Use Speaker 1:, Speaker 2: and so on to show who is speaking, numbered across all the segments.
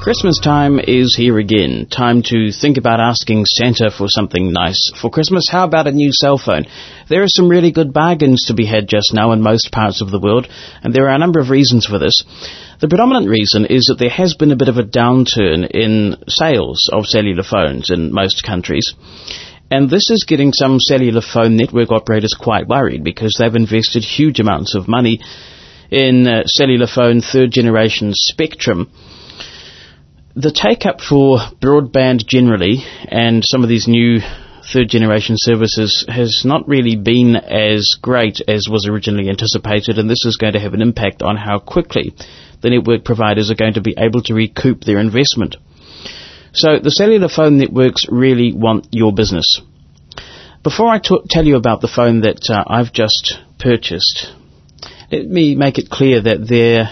Speaker 1: Christmas time is here again. Time to think about asking Santa for something nice for Christmas. How about a new cell phone? There are some really good bargains to be had just now in most parts of the world, and there are a number of reasons for this. The predominant reason is that there has been a bit of a downturn in sales of cellular phones in most countries. And this is getting some cellular phone network operators quite worried because they've invested huge amounts of money in cellular phone third-generation spectrum. The take-up for broadband generally and some of these new third-generation services has not really been as great as was originally anticipated, and this is going to have an impact on how quickly the network providers are going to be able to recoup their investment. So the cellular phone networks really want your business. Before I tell you about the phone that I've just purchased, let me make it clear that there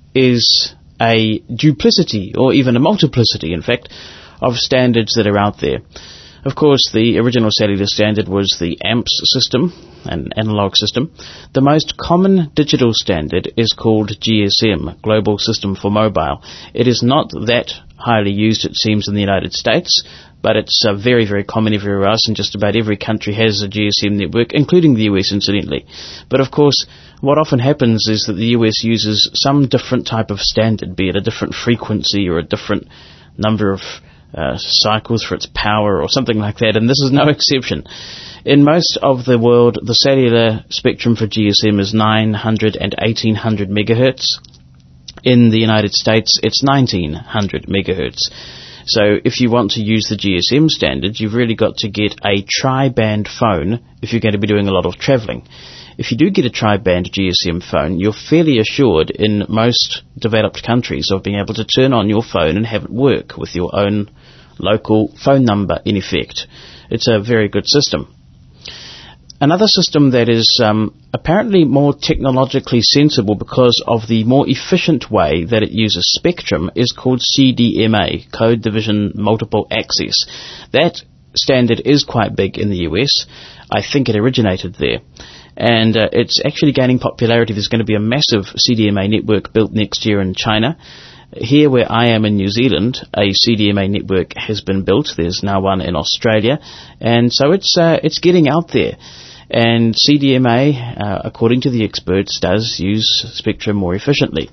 Speaker 1: is a duplicity, or even a multiplicity, in fact, of standards that are out there. Of course, the original cellular standard was the AMPS system, an analog system. The most common digital standard is called GSM, Global System for Mobile. It is not that highly used, it seems, in the United States, but it's very, very common everywhere else, and just about every country has a GSM network, including the US, incidentally. But of course, what often happens is that the US uses some different type of standard, be it a different frequency or a different number of cycles for its power or something like that, and this is no exception. In most of the world, the cellular spectrum for GSM is 900 and 1800 megahertz. In the United States, it's 1900 megahertz. So if you want to use the GSM standard, you've really got to get a tri-band phone if you're going to be doing a lot of travelling. If you do get a tri-band GSM phone, you're fairly assured in most developed countries of being able to turn on your phone and have it work with your own local phone number in effect. It's a very good system. Another system that is apparently more technologically sensible because of the more efficient way that it uses spectrum is called CDMA, Code Division Multiple Access. That standard is quite big in the US. I think it originated there. And it's actually gaining popularity. There's going to be a massive CDMA network built next year in China. Here where I am in New Zealand, a CDMA network has been built. There's now one in Australia. And so it's getting out there. And CDMA, according to the experts, does use spectrum more efficiently.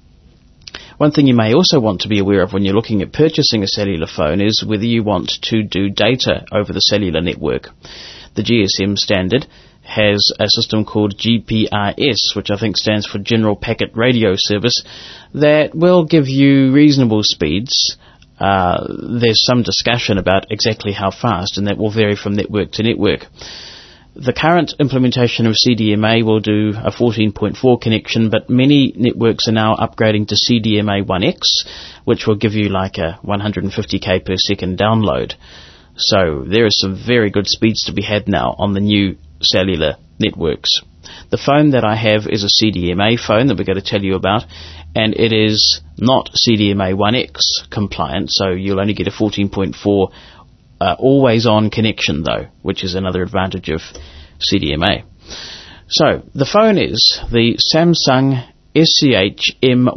Speaker 1: One thing you may also want to be aware of when you're looking at purchasing a cellular phone is whether you want to do data over the cellular network. The GSM standard has a system called GPRS, which I think stands for General Packet Radio Service, that will give you reasonable speeds. There's some discussion about exactly how fast, and that will vary from network to network. The current implementation of CDMA will do a 14.4 connection, but many networks are now upgrading to CDMA 1X, which will give you like a 150k per second download. So there are some very good speeds to be had now on the new cellular networks. The phone that I have is a CDMA phone that we're going to tell you about, and it is not CDMA 1X compliant, so you'll only get a 14.4 always-on connection, though, which is another advantage of CDMA. So, the phone is the Samsung SCH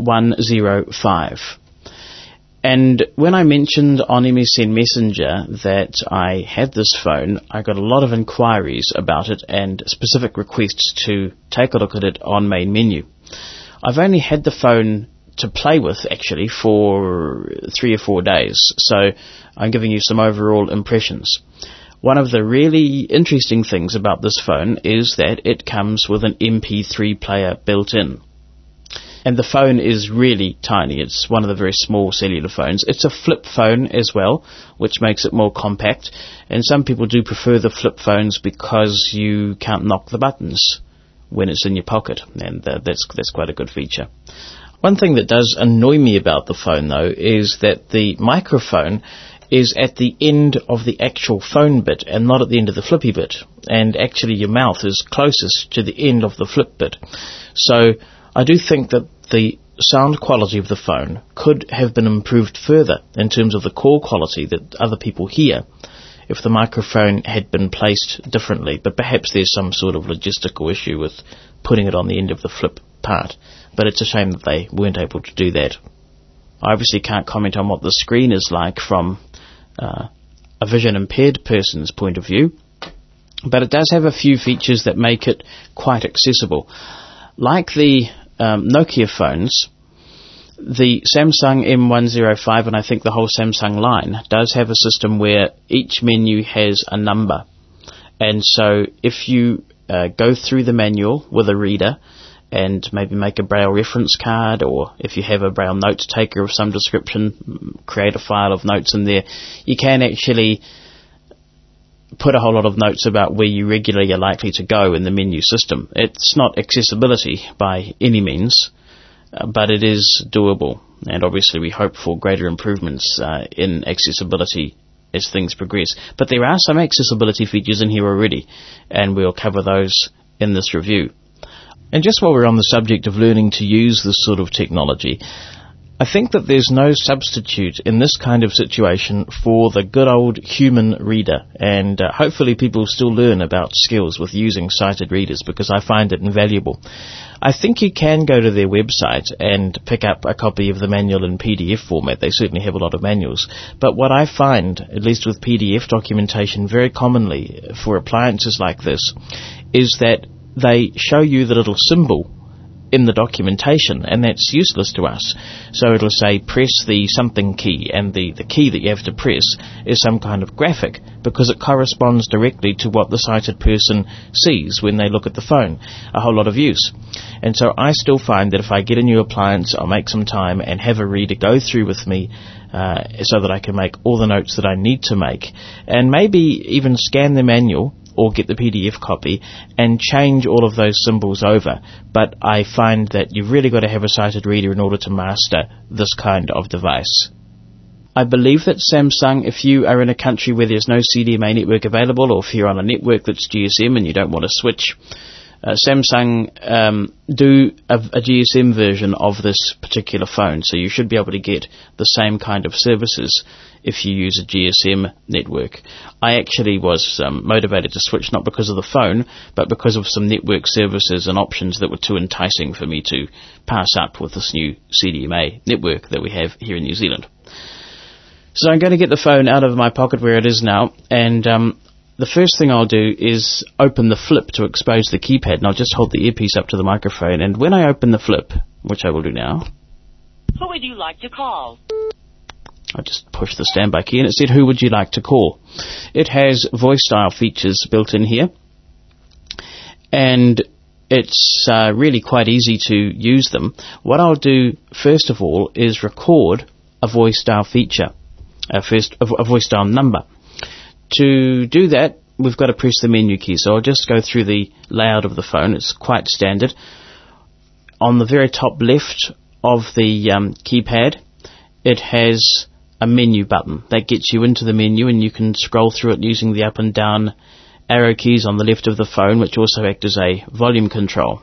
Speaker 1: M105. And when I mentioned on MSN Messenger that I had this phone, I got a lot of inquiries about it and specific requests to take a look at it on main menu. I've only had the phone to play with, actually, for 3 or 4 days, so I'm giving you some overall impressions. One of the really interesting things about this phone is that it comes with an MP3 player built in. And the phone is really tiny. It's one of the very small cellular phones. It's a flip phone as well, which makes it more compact. And some people do prefer the flip phones because you can't knock the buttons when it's in your pocket. And that's quite a good feature. One thing that does annoy me about the phone, though, is that the microphone is at the end of the actual phone bit and not at the end of the flippy bit. And actually your mouth is closest to the end of the flip bit. So I do think that the sound quality of the phone could have been improved further in terms of the call quality that other people hear if the microphone had been placed differently. But perhaps there's some sort of logistical issue with putting it on the end of the flip part. But it's a shame that they weren't able to do that. I obviously can't comment on what the screen is like from a vision-impaired person's point of view, but it does have a few features that make it quite accessible. Like the Nokia phones, the Samsung M105, and I think the whole Samsung line, does have a system where each menu has a number. And so if you go through the manual with a reader and maybe make a Braille reference card, or if you have a Braille note taker of some description, create a file of notes in there, you can actually put a whole lot of notes about where you regularly are likely to go in the menu system. It's not accessibility by any means, but it is doable, and obviously we hope for greater improvements in accessibility as things progress. But there are some accessibility features in here already, and we'll cover those in this review. And just while we're on the subject of learning to use this sort of technology, I think that there's no substitute in this kind of situation for the good old human reader, and hopefully people still learn about skills with using sighted readers, because I find it invaluable. I think you can go to their website and pick up a copy of the manual in PDF format. They certainly have a lot of manuals. But what I find, at least with PDF documentation very commonly for appliances like this, is that they show you the little symbol in the documentation, and that's useless to us. So it'll say press the something key, and the key that you have to press is some kind of graphic, because it corresponds directly to what the sighted person sees when they look at the phone. A whole lot of use. And so I still find that if I get a new appliance, I'll make some time and have a reader go through with me so that I can make all the notes that I need to make, and maybe even scan the manual or get the PDF copy and change all of those symbols over. But I find that you've really got to have a sighted reader in order to master this kind of device. I believe that Samsung, if you are in a country where there's no CDMA network available, or if you're on a network that's GSM and you don't want to switch, Samsung do a GSM version of this particular phone, so you should be able to get the same kind of services if you use a GSM network. I actually was motivated to switch not because of the phone, but because of some network services and options that were too enticing for me to pass up with this new CDMA network that we have here in New Zealand. So I'm going to get the phone out of my pocket where it is now, and the first thing I'll do is open the flip to expose the keypad, and I'll just hold the earpiece up to the microphone, and when I open the flip, which I will do now...
Speaker 2: Who would you like to call?
Speaker 1: I just pushed the standby key and it said, who would you like to call? It has voice style features built in here, and it's really quite easy to use them. What I'll do first of all is record a voice style feature, a voice style number. To do that, we've got to press the menu key, so I'll just go through the layout of the phone. It's quite standard. On the very top left of the keypad, it has a menu button that gets you into the menu, and you can scroll through it using the up and down arrow keys on the left of the phone, which also act as a volume control.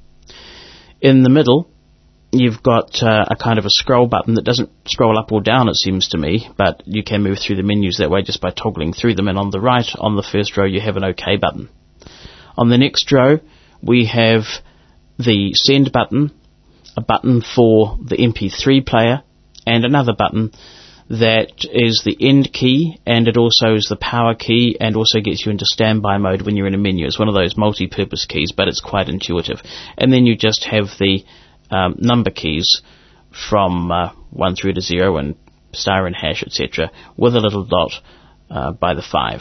Speaker 1: In the middle, you've got a kind of a scroll button that doesn't scroll up or down, it seems to me, but you can move through the menus that way just by toggling through them. And on the right, on the first row, you have an OK button. On the next row, we have the send button, a button for the MP3 player, and another button that is the end key, and it also is the power key, and also gets you into standby mode when you're in a menu. It's one of those multi-purpose keys, but it's quite intuitive. And then you just have the number keys from 1 through to 0 and star and hash, etc., with a little dot by the 5.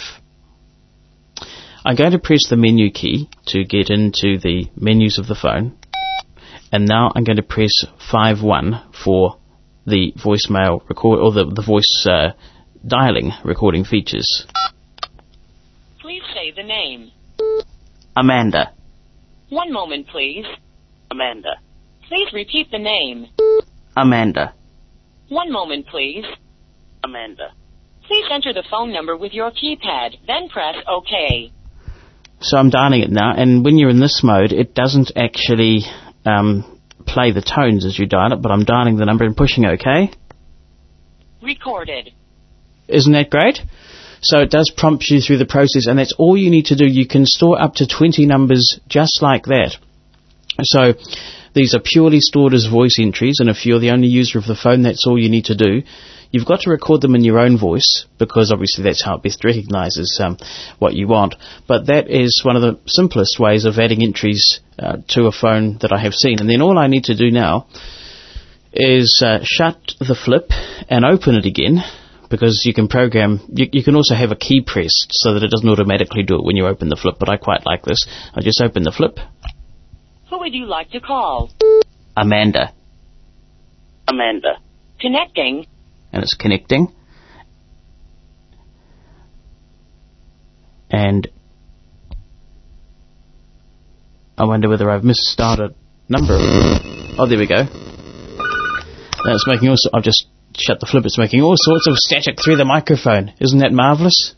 Speaker 1: I'm going to press the menu key to get into the menus of the phone, and now I'm going to press 5-1 for the voicemail record, or the voice dialing recording features.
Speaker 2: Please say the name.
Speaker 1: Amanda.
Speaker 2: One moment, please.
Speaker 1: Amanda.
Speaker 2: Please repeat the name.
Speaker 1: Amanda.
Speaker 2: One moment, please.
Speaker 1: Amanda.
Speaker 2: Please enter the phone number with your keypad, then press OK.
Speaker 1: So I'm dialing it now, and when you're in this mode, it doesn't actually play the tones as you dial it, but I'm dialing the number and pushing OK.
Speaker 2: Recorded.
Speaker 1: Isn't that great? So it does prompt you through the process, and that's all you need to do. You can store up to 20 numbers just like that. So These are purely stored as voice entries, and if you're the only user of the phone, that's all you need to do. You've got to record them in your own voice, because obviously that's how it best recognises what you want. But that is one of the simplest ways of adding entries to a phone that I have seen. And then all I need to do now is shut the flip and open it again, because you can program, you can also have a key pressed so that it doesn't automatically do it when you open the flip, but I quite like this. I just open the flip.
Speaker 2: Who would you like to call?
Speaker 1: Amanda.
Speaker 3: Amanda.
Speaker 2: Connecting.
Speaker 1: And it's connecting. And I wonder whether I've misstarted number. Oh, there we go. That's making also. I've just shut the flip. It's making all sorts of static through the microphone. Isn't that marvellous?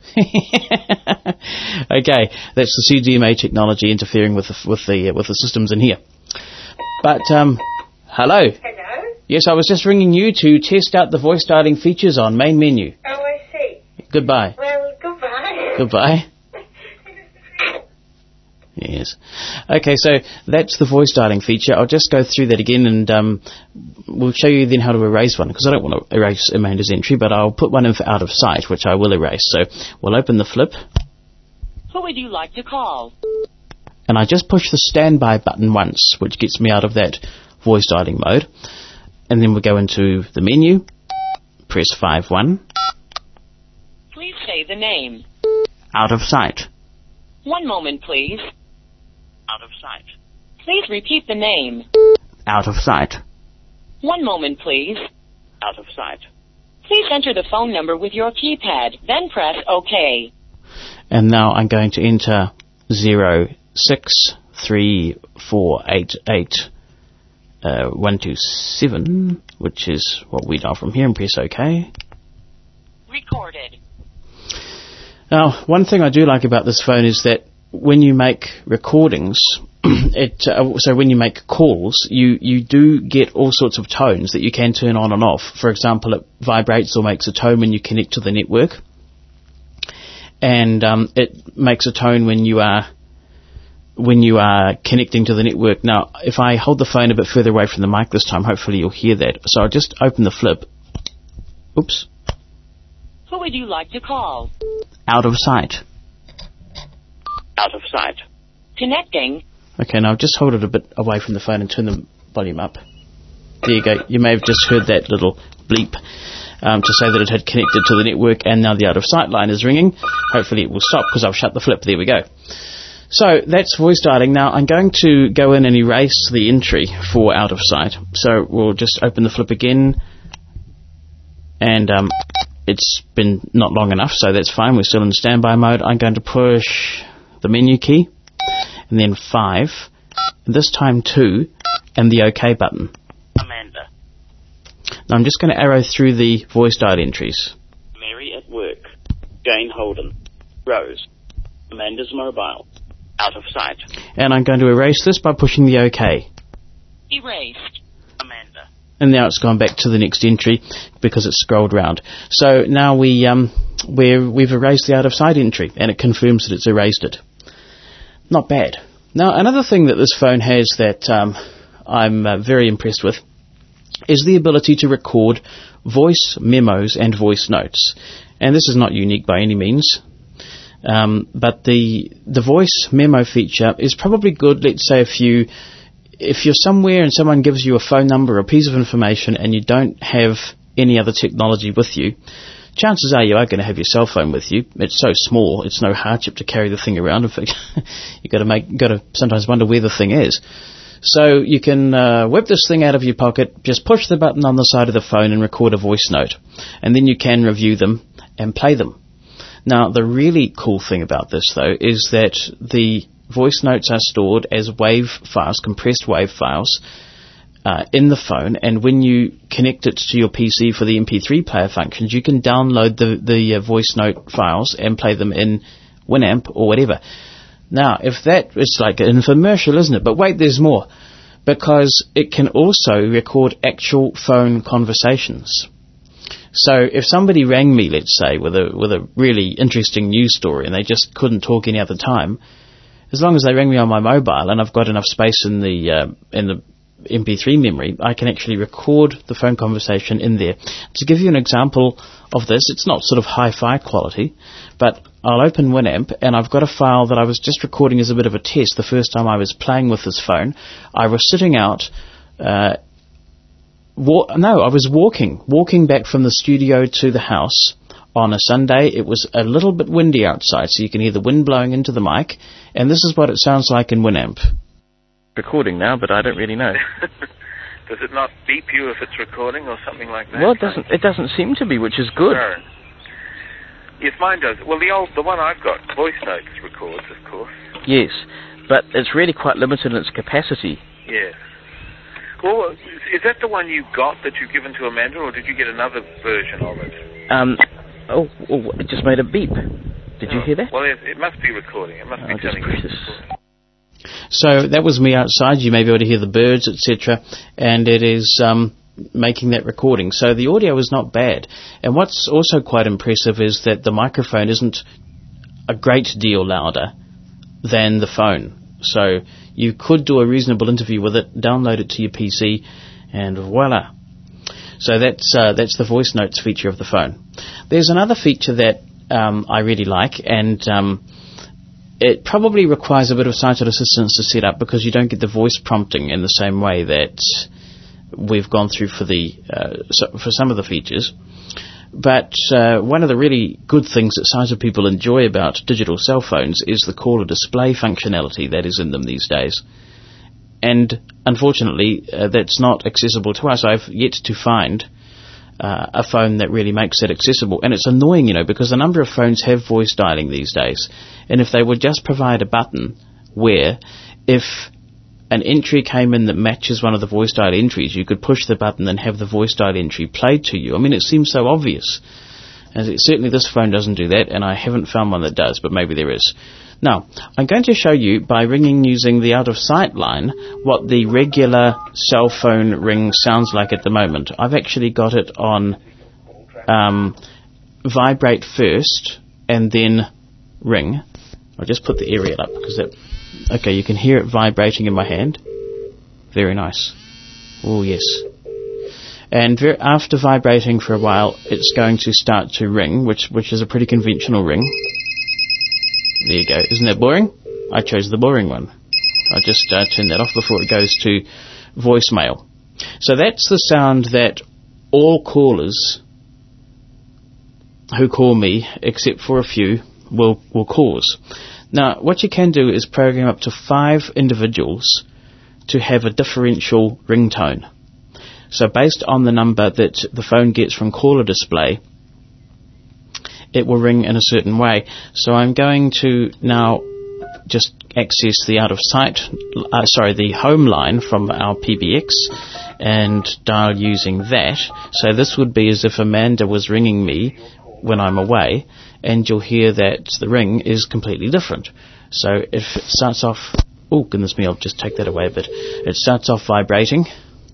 Speaker 1: Okay, that's the CDMA technology interfering with the systems in here. But hello.
Speaker 4: Hello?
Speaker 1: Yes, I was just ringing you to test out the voice dialing features on main menu.
Speaker 4: Oh, I see.
Speaker 1: Goodbye.
Speaker 4: Well, goodbye.
Speaker 1: Goodbye. Yes. Okay, so that's the voice dialing feature. I'll just go through that again, and we'll show you then how to erase one, because I don't want to erase Amanda's entry, but I'll put one in for out of sight, which I will erase. So we'll open the flip.
Speaker 2: Who would you like to call?
Speaker 1: And I just push the standby button once, which gets me out of that voice dialing mode. And then we'll go into the menu, press 5-1.
Speaker 2: Please say the name.
Speaker 1: Out of sight.
Speaker 2: One moment, please.
Speaker 3: Out of sight.
Speaker 2: Please repeat the name.
Speaker 1: Out of sight.
Speaker 2: One moment, please.
Speaker 3: Out of sight.
Speaker 2: Please enter the phone number with your keypad, then press OK.
Speaker 1: And now I'm going to enter 063488127, which is what we dial from here, and press OK.
Speaker 2: Recorded.
Speaker 1: Now, one thing I do like about this phone is that when you make recordings, so when you make calls, you do get all sorts of tones that you can turn on and off. For example, it vibrates or makes a tone when you connect to the network, and it makes a tone when you are connecting to the network. Now, if I hold the phone a bit further away from the mic this time, hopefully you'll hear that. So I'll just open the flip. Oops.
Speaker 2: Who would you like to call?
Speaker 1: Out of sight.
Speaker 3: Out of sight.
Speaker 2: Connecting.
Speaker 1: Okay, now just hold it a bit away from the phone and turn the volume up. There you go. You may have just heard that little bleep to say that it had connected to the network, and now the out of sight line is ringing. Hopefully it will stop because I've shut the flip. There we go. So that's voice dialing. Now I'm going to go in and erase the entry for out of sight. So we'll just open the flip again, and it's been not long enough, so that's fine. We're still in standby mode. I'm going to push the menu key, and then 5, and this time 2, and the OK button.
Speaker 3: Amanda.
Speaker 1: Now I'm just going to arrow through the voice dial entries.
Speaker 3: Mary at work. Jane Holden. Rose. Amanda's mobile. Out of sight.
Speaker 1: And I'm going to erase this by pushing the OK.
Speaker 2: Erased.
Speaker 3: Amanda.
Speaker 1: And now it's gone back to the next entry because it's scrolled round. So now we've erased the out of sight entry, and it confirms that it's erased it. Not bad. Now, another thing that this phone has that I'm very impressed with is the ability to record voice memos and voice notes. And this is not unique by any means. But the voice memo feature is probably good, let's say, if you're somewhere and someone gives you a phone number or a piece of information and you don't have any other technology with you, chances are you are going to have your cell phone with you. It's so small, it's no hardship to carry the thing around. In fact, you've got to sometimes wonder where the thing is. So you can whip this thing out of your pocket, just push the button on the side of the phone and record a voice note. And then you can review them and play them. Now, the really cool thing about this, though, is that the voice notes are stored as WAV files, compressed WAV files, in the phone, and when you connect it to your PC for the MP3 player functions, you can download the voice note files and play them in Winamp or whatever. Now, if that is like an infomercial, isn't it? But wait, there's more, because it can also record actual phone conversations. So if somebody rang me, let's say, with a really interesting news story, and they just couldn't talk any other time, as long as they rang me on my mobile and I've got enough space in the MP3 memory, I can actually record the phone conversation in there. To give you an example of this, it's not sort of hi-fi quality, but I'll open Winamp, and I've got a file that I was just recording as a bit of a test the first time I was playing with this phone. I was sitting out... I was walking back from the studio to the house on a Sunday. It was a little bit windy outside, so you can hear the wind blowing into the mic, and this is what it sounds like in Winamp. Recording now, but I don't really know.
Speaker 5: Does it not beep you if it's recording or something like that?
Speaker 1: Well, it doesn't seem to be, which is good.
Speaker 5: No. Yes, mine does. Well, the one I've got, voice notes records, of course.
Speaker 1: Yes, but it's really quite limited in its capacity.
Speaker 5: Yes. Well, is that the one you got that you've given to Amanda, or did you get another version of it?
Speaker 1: It just made a beep. Did you hear that?
Speaker 5: Well, it must be recording. It must be telling you.
Speaker 1: So that was me outside. You may be able to hear the birds, etc., and it is making that recording. So the audio is not bad. And what's also quite impressive is that the microphone isn't a great deal louder than the phone. So you could do a reasonable interview with it, download it to your PC, and voila. So that's the voice notes feature of the phone. There's another feature that I really like, and it probably requires a bit of sighted assistance to set up because you don't get the voice prompting in the same way that we've gone through for some of the features. But one of the really good things that sighted people enjoy about digital cell phones is the caller display functionality that is in them these days. And unfortunately, that's not accessible to us. I've yet to find a phone that really makes that accessible. And it's annoying, because a number of phones have voice dialing these days. And if they would just provide a button where if an entry came in that matches one of the voice dial entries, you could push the button and have the voice dial entry played to you. I mean, it seems so obvious. And certainly this phone doesn't do that, and I haven't found one that does, but maybe there is. Now, I'm going to show you by ringing using the out-of-sight line what the regular cell phone ring sounds like at the moment. I've actually got it on vibrate first and then ring. I'll just put the aerial up because okay, you can hear it vibrating in my hand. Very nice. Oh, yes. And after vibrating for a while, it's going to start to ring, which is a pretty conventional ring. There you go. Isn't that boring? I chose the boring one. I'll just turn that off before it goes to voicemail. So that's the sound that all callers who call me, except for a few, will cause. Now, what you can do is program up to 5 individuals to have a differential ringtone. So based on the number that the phone gets from caller display, it will ring in a certain way. So I'm going to now just access the the home line from our PBX and dial using that. So this would be as if Amanda was ringing me when I'm away, and you'll hear that the ring is completely different. So if it starts off... Oh, goodness me, I'll just take that away a bit. It starts off vibrating.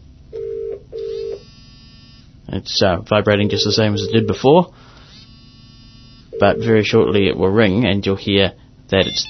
Speaker 1: It's vibrating just the same as it did before. But very shortly it will ring, and you'll hear that it's...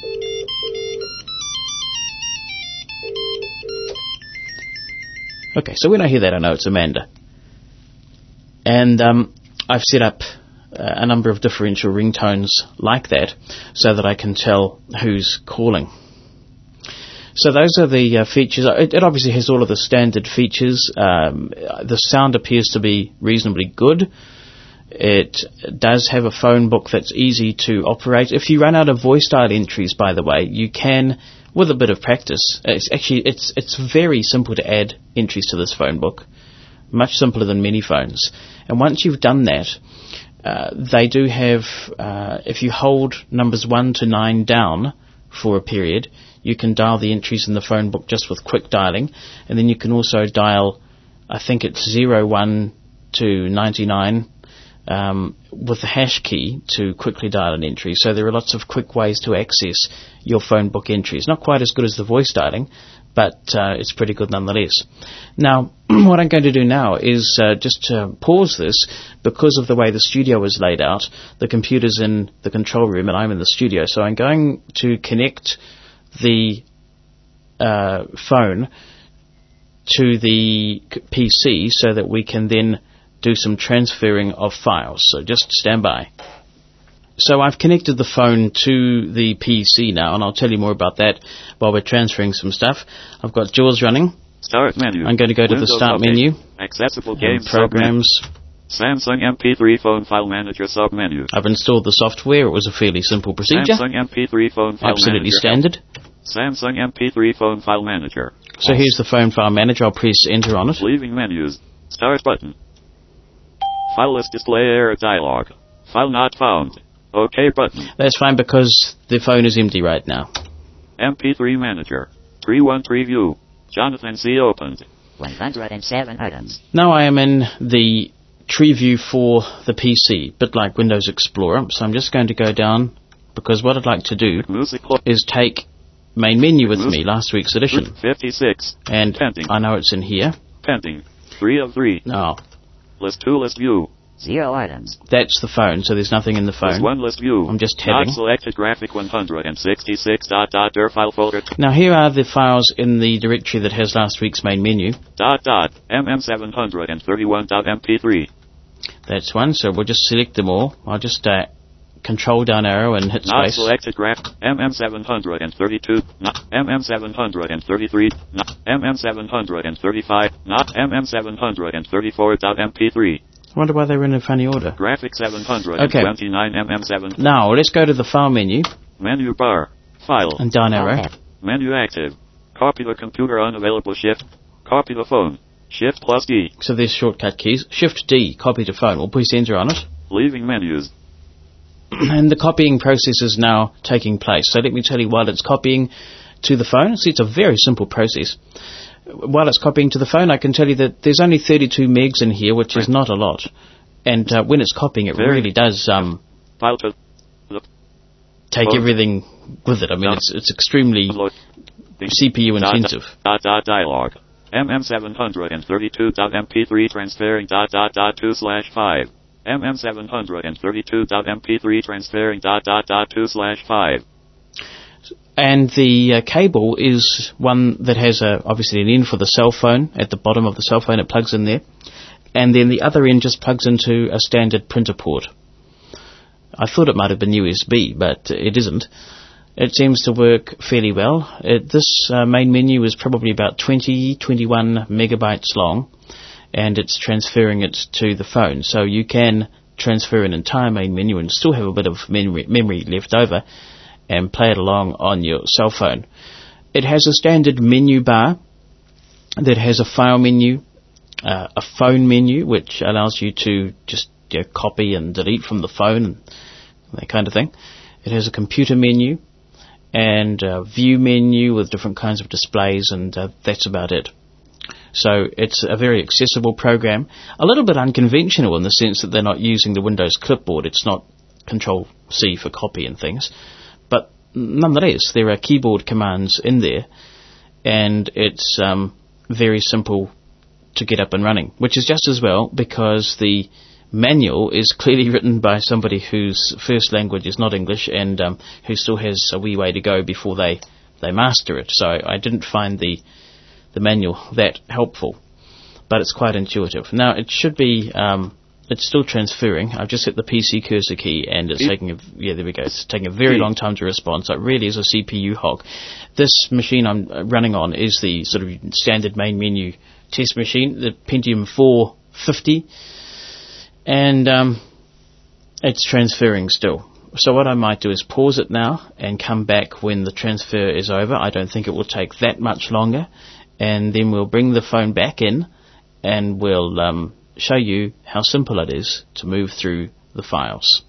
Speaker 1: Okay, so when I hear that, I know it's Amanda. And I've set up a number of differential ringtones like that so that I can tell who's calling. So those are the features. It obviously has all of the standard features. The sound appears to be reasonably good. It does have a phone book that's easy to operate. If you run out of voice dial entries, by the way, you can, with a bit of practice, it's very simple to add entries to this phone book, much simpler than many phones. And once you've done that, they do have, if you hold numbers 1 to 9 down for a period, you can dial the entries in the phone book just with quick dialing, and then you can also dial, I think it's 01 to 99, with the hash key to quickly dial an entry. So there are lots of quick ways to access your phone book entries. Not quite as good as the voice dialing, but it's pretty good nonetheless. Now, what I'm going to do now is just pause this because of the way the studio is laid out. The computer's in the control room and I'm in the studio, so I'm going to connect the phone to the PC so that we can then do some transferring of files. So just stand by. So I've connected the phone to the PC now, and I'll tell you more about that while we're transferring some stuff. I've got JAWS running.
Speaker 6: Start menu.
Speaker 1: I'm going to go to the Start menu.
Speaker 6: Accessible games.
Speaker 1: Programs.
Speaker 6: Samsung MP3 Phone File Manager submenu.
Speaker 1: I've installed the software. It was a fairly simple procedure.
Speaker 6: Samsung MP3 Phone File
Speaker 1: Absolutely
Speaker 6: Manager.
Speaker 1: standard.
Speaker 6: Samsung MP3 Phone File Manager.
Speaker 1: So here's the phone file manager. I'll press enter on it.
Speaker 6: Leaving menus. Start button. File list display error dialog. File not found. OK button.
Speaker 1: That's fine because the phone is empty right now.
Speaker 6: MP3 Manager. 313 view. Jonathan C. opened.
Speaker 7: 107 items.
Speaker 1: Now I am in the tree view for the PC, bit like Windows Explorer. So I'm just going to go down because what I'd like to do is take main menu with me, last week's edition.
Speaker 6: 56.
Speaker 1: And
Speaker 6: pending.
Speaker 1: I know it's in here.
Speaker 6: Pending. 3 of 3.
Speaker 1: Oh.
Speaker 6: List 2 list view.
Speaker 7: 0 items.
Speaker 1: That's the phone, so there's nothing in the phone.
Speaker 6: List 1 list view.
Speaker 1: I'm just tabbing.
Speaker 6: Not selected graphic 166. .dir file folder.
Speaker 1: Now here are the files in the directory that has last week's main menu.
Speaker 6: MM731.mp3.
Speaker 1: That's one, so we'll just select them all. I'll just control down arrow and hit
Speaker 6: Not
Speaker 1: space.
Speaker 6: selected graph. MM732. Not MM733. Not MM735. Not MM734.mp3.
Speaker 1: I wonder why they were in a funny order.
Speaker 6: Graphic 729 MM7.
Speaker 1: Now let's go to the file menu.
Speaker 6: Menu bar. File.
Speaker 1: And down arrow.
Speaker 6: Menu active. Copy the computer unavailable shift. Copy the phone. Shift plus D.
Speaker 1: So there's shortcut keys. Shift D, copy to phone. We'll press enter on it.
Speaker 6: Leaving menus.
Speaker 1: And the copying process is now taking place. So let me tell you while it's copying to the phone. See, it's a very simple process. While it's copying to the phone, I can tell you that there's only 32 megs in here, which is not a lot. And when it's copying, it really does
Speaker 6: File to
Speaker 1: take everything with it. I mean, it's extremely CPU intensive.
Speaker 6: Dialog. MM732.mp3 transferring ... 2/5. MM732.mp3 transferring ... 2/5.
Speaker 1: And the cable is one that has obviously an end for the cell phone. At the bottom of the cell phone, it plugs in there. And then the other end just plugs into a standard printer port. I thought it might have been USB, but it isn't. It seems to work fairly well. This main menu is probably about 21 megabytes long, and it's transferring it to the phone. So you can transfer an entire main menu and still have a bit of memory left over and play it along on your cell phone. It has a standard menu bar that has a file menu, a phone menu, which allows you to just copy and delete from the phone and that kind of thing. It has a computer menu and a view menu with different kinds of displays, and that's about it. So it's a very accessible program, a little bit unconventional in the sense that they're not using the Windows clipboard. It's not Control-C for copy and things. But nonetheless, there are keyboard commands in there, and it's very simple to get up and running, which is just as well because the manual is clearly written by somebody whose first language is not English and who still has a wee way to go before they master it. So I didn't find the manual that helpful, but it's quite intuitive. Now it should be it's still transferring. I've just hit the PC cursor key and it's taking there we go. It's taking a very long time to respond, so it really is a CPU hog. This machine I'm running on is the sort of standard main menu test machine, the Pentium 450, and it's transferring still. So what I might do is pause it now and come back when the transfer is over. I don't think it will take that much longer, and then we'll bring the phone back in and we'll show you how simple it is to move through the files.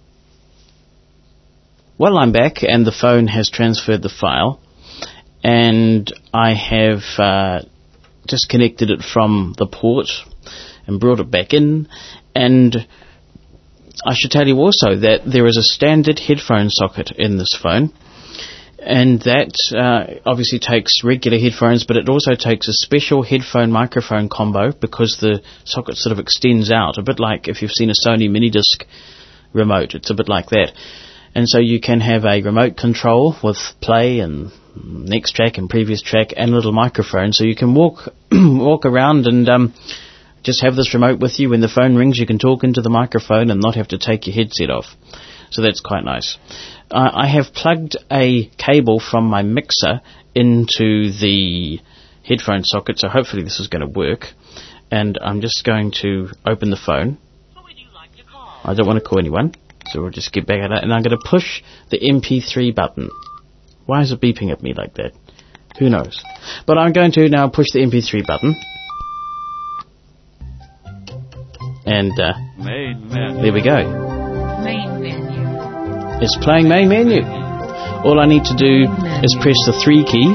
Speaker 1: Well, I'm back and the phone has transferred the file, and I have disconnected it from the port and brought it back in. And I should tell you also that there is a standard headphone socket in this phone, and that obviously takes regular headphones, but it also takes a special headphone-microphone combo because the socket sort of extends out, a bit like if you've seen a Sony Minidisc remote. It's a bit like that. And so you can have a remote control with play and next track and previous track, and a little microphone, so you can walk around and just have this remote with you. When the phone rings, you can talk into the microphone and not have to take your headset off. So that's quite nice. I have plugged a cable from my mixer into the headphone socket, so hopefully this is going to work. And I'm just going to open the phone.
Speaker 2: Who would you like to call?
Speaker 1: I don't want to call anyone, so we'll just get back at it. And I'm going to push the MP3 button. Why is it beeping at me like that? Who knows? But I'm going to now push the MP3 button. And
Speaker 6: Main menu.
Speaker 1: there we go.
Speaker 4: Main menu.
Speaker 1: It's playing main menu. All I need to do is press the 3 key.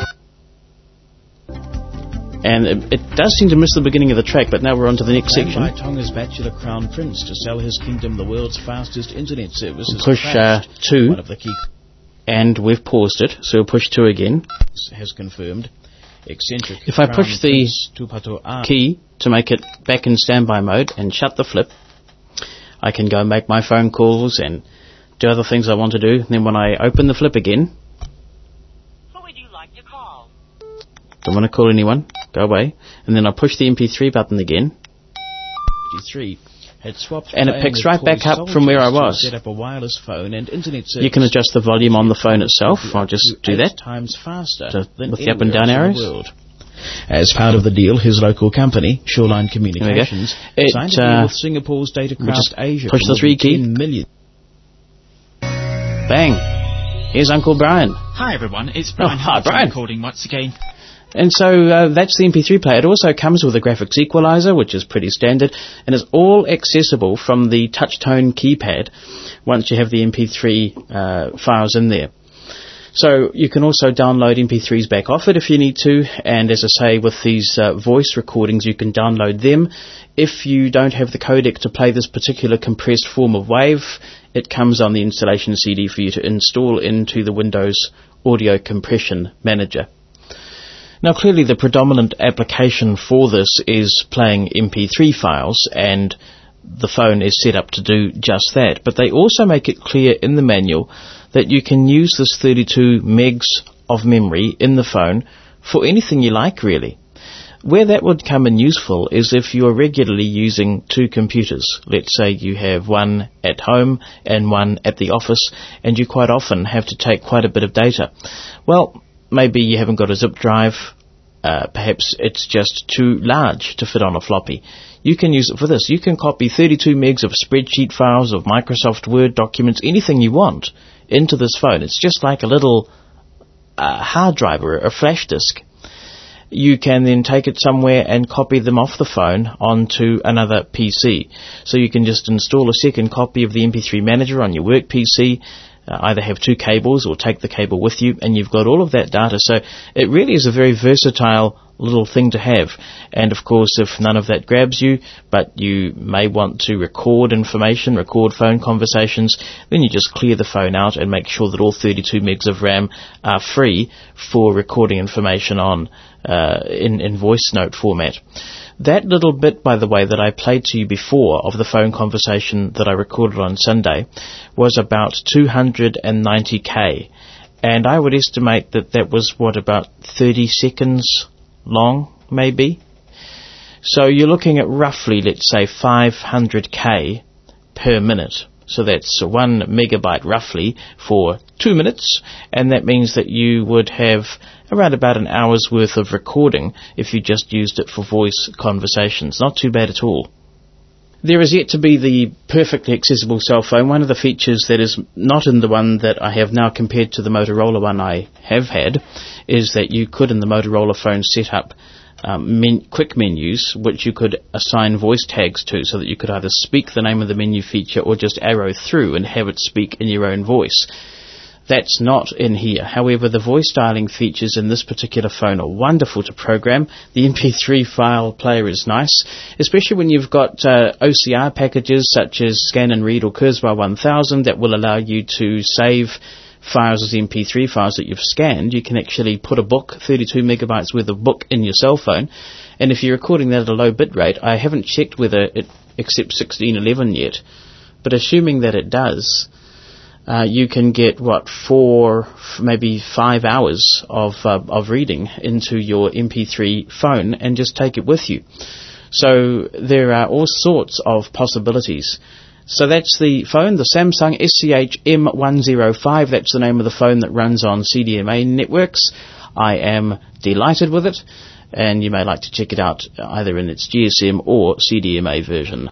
Speaker 1: And it does seem to miss the beginning of the track, but now we're on to the next section.
Speaker 8: By Tonga's bachelor crown prince to sell his kingdom the world's fastest internet service.
Speaker 1: Push 2.
Speaker 8: One of the key
Speaker 1: And we've paused it, so we'll push 2 again.
Speaker 8: has confirmed. Eccentric.
Speaker 1: If I push
Speaker 8: Crown
Speaker 1: the
Speaker 8: Prince Tupatoa
Speaker 1: key to make it back in standby mode and shut the flip, I can go and make my phone calls and do other things I want to do. And then when I open the flip again,
Speaker 2: Who would you like to call?
Speaker 1: don't want to call anyone, go away. And then I push the MP3 button again,
Speaker 8: 53 had swapped
Speaker 1: and it
Speaker 8: playing
Speaker 1: picks
Speaker 8: with
Speaker 1: right back
Speaker 8: toy
Speaker 1: up from where I
Speaker 8: soldiers
Speaker 1: was.
Speaker 8: to set up a wireless phone and internet service.
Speaker 1: You can adjust the volume on the phone itself. I'll just do
Speaker 8: 8
Speaker 1: that.
Speaker 8: times faster
Speaker 1: With
Speaker 8: than
Speaker 1: the up and down
Speaker 8: anywhere else in
Speaker 1: arrows.
Speaker 8: the world. As part of the deal, his local company, Shoreline Communications,
Speaker 1: It,
Speaker 8: signed a deal with Singapore's Datacraft
Speaker 1: just
Speaker 8: Asia
Speaker 1: push
Speaker 8: for
Speaker 1: the 3
Speaker 8: more than
Speaker 1: key.
Speaker 8: 10 million.
Speaker 1: Bang! Here's Uncle Brian.
Speaker 9: Hi everyone, it's Brian
Speaker 1: hi,
Speaker 9: Hart
Speaker 1: Brian.
Speaker 9: recording once again.
Speaker 1: And so that's the MP3 player. It also comes with a graphics equalizer, which is pretty standard, and is all accessible from the touch-tone keypad once you have the MP3 files in there. So you can also download MP3s back off it if you need to, and as I say, with these voice recordings, you can download them. If you don't have the codec to play this particular compressed form of wave, it comes on the installation CD for you to install into the Windows Audio Compression Manager. Now clearly the predominant application for this is playing MP3 files, and the phone is set up to do just that. But they also make it clear in the manual that you can use this 32 megs of memory in the phone for anything you like, really. Where that would come in useful is if you're regularly using 2 computers. Let's say you have one at home and one at the office, and you quite often have to take quite a bit of data. Well, maybe you haven't got a zip drive, perhaps it's just too large to fit on a floppy. You can use it for this. You can copy 32 megs of spreadsheet files, of Microsoft Word documents, anything you want, into this phone. It's just like a little hard drive or a flash disk. You can then take it somewhere and copy them off the phone onto another PC. So you can just install a second copy of the MP3 Manager on your work PC, either have 2 cables or take the cable with you, and you've got all of that data. So it really is a very versatile little thing to have. And of course, if none of that grabs you, but you may want to record information, record phone conversations, then you just clear the phone out and make sure that all 32 megs of RAM are free for recording information on in voice note format. That little bit, by the way, that I played to you before of the phone conversation that I recorded on Sunday was about 290k. And I would estimate that that was, about 30 seconds long, maybe? So you're looking at roughly, let's say, 500k per minute. So that's 1 megabyte roughly for 2 minutes, and that means that you would have around about an hour's worth of recording if you just used it for voice conversations. Not too bad at all. There is yet to be the perfectly accessible cell phone. One of the features that is not in the one that I have now compared to the Motorola one I have had is that you could in the Motorola phone set up quick menus which you could assign voice tags to, so that you could either speak the name of the menu feature or just arrow through and have it speak in your own voice. That's not in here. However, the voice dialing features in this particular phone are wonderful to program. The MP3 file player is nice, especially when you've got OCR packages such as Scan and Read or Kurzweil 1000 that will allow you to save files as MP3 files that you've scanned. You can actually put a book, 32 megabytes worth of book, in your cell phone. And if you're recording that at a low bit rate, I haven't checked whether it accepts 1611 yet, but assuming that it does, you can get, 4, maybe 5 hours of reading into your MP3 phone and just take it with you. So there are all sorts of possibilities. So that's the phone, the Samsung SCH M105. That's the name of the phone that runs on CDMA networks. I am delighted with it, and you may like to check it out either in its GSM or CDMA version.